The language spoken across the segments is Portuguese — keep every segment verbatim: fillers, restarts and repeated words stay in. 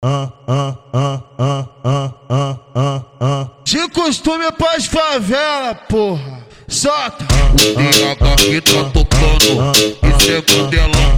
De costume pras favela, porra. Solta! O D H que tá tocando, isso é Candelão.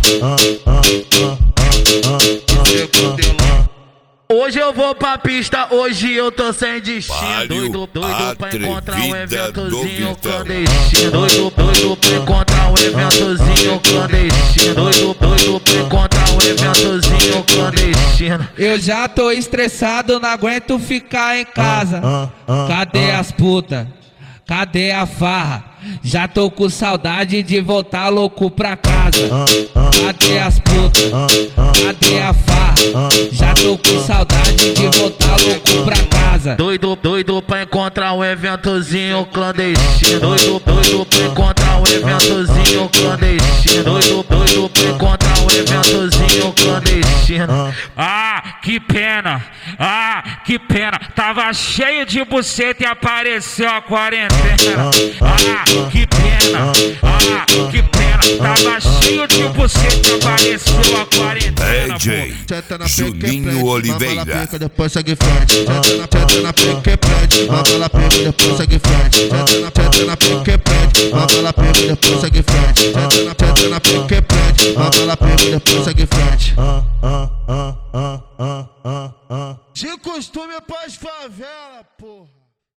Isso é Candelão. Hoje eu vou pra pista, hoje eu tô sem destino. Mário Doido, doido pra encontrar um Atrevida eventozinho do clandestino. Doido, doido pra encontrar um eventozinho clandestino. Doido, doido pra encontrar um eventozinho clandestino. Eu já tô estressado, não aguento ficar em casa. Cadê as putas? Cadê a farra? Já tô com saudade de voltar louco pra casa. Cadê as putas? Cadê a farra? Já tô com saudade de voltar louco pra casa. Doido, doido pra encontrar um eventozinho clandestino. Doido, doido pra encontrar um eventozinho clandestino. Doido, doido pra encontrar um eventozinho clandestino. Ah, que pena, ah, que pena. Tava cheio de buceta e apareceu a quarentena. Ah, que pena, ah, que pena. Tava cheio de buceta e apareceu a quarentena. D J Juninho Oliveira. Depois segue frente. Senta na pica e prende. Manda lá pica, depois segue frente. Senta na pica e prende. Manda lá pica, depois segue frente. Senta na pica e prende. Manda lá pica, depois segue frente. De costume pras favela, porra.